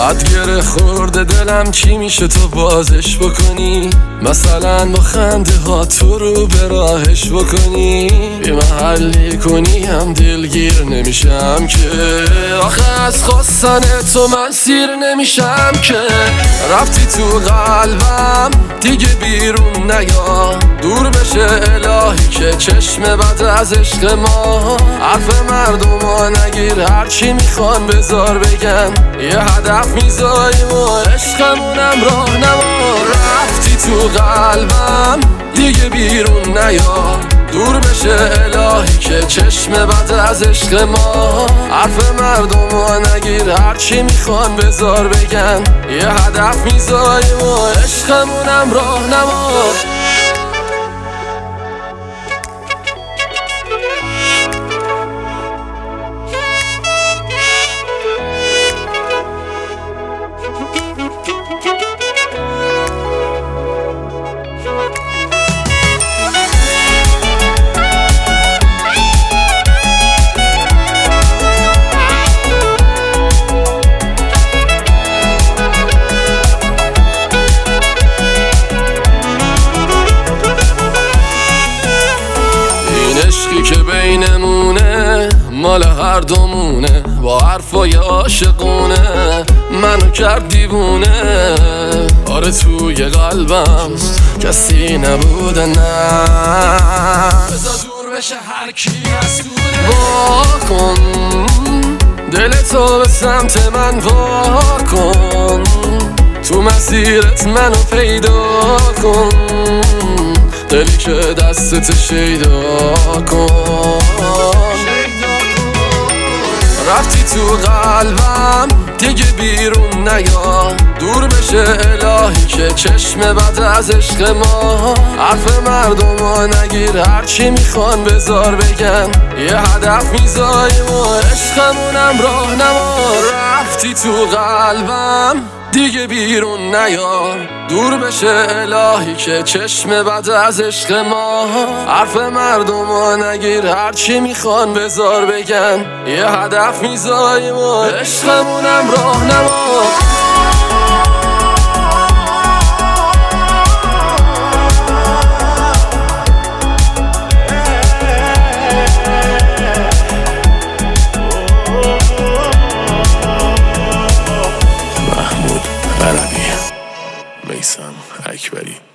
بد گره خورده دلم، چی میشه تو بازش بکنی؟ مثلا با خنده ها تو رو به راهش بکنی، بی محلی کنی هم دلگیر نمیشم که. آخه از خواستن تو من سیر نمیشم که. رفتی تو قلبم دیگه بیرون نیا، دور بشه الهی که چشم بد از عشق ما. حرف مردم نگیر، هرچی میخوان بذار بگن، یه هدف میذاریم و عشقمونم راهنما. رفتی تو قلبم دیگه بیرون نیا، دور بشه الهی که چشم بد از عشق ما. حرف مردم نگیر، هرچی میخوان بذار بگن، یه هدف میذاریم و عشقمونم راهنما. عشقی که بینمونه مال هر دومونه، با حرفای عاشقونه منو کرد دیوونه. آره توی قلبم کسی نبوده، نه بذار دور بشه هر کی مسئوله. واکن دلتو به سمت من واکن، تو مسیرت منو پیدا کن، دلی که دستت شیدا کن. رفتی تو قلبم دیگه بیرون نیا، دور بشه الهی که چشم بد از عشق ما. حرف مردم نگیر، هرچی میخوان بذار بگن، یه هدف میذاریم و عشقمونم راهنما. رفتی تو قلبم دیگه بیرون نیا، دور بشه الهی که چشم بد از عشق ما. حرف مردم نگیر، هرچی میخوان بذار بگن، یه هدف میذاریم و عشقمونم راهنما. میثم اکبری.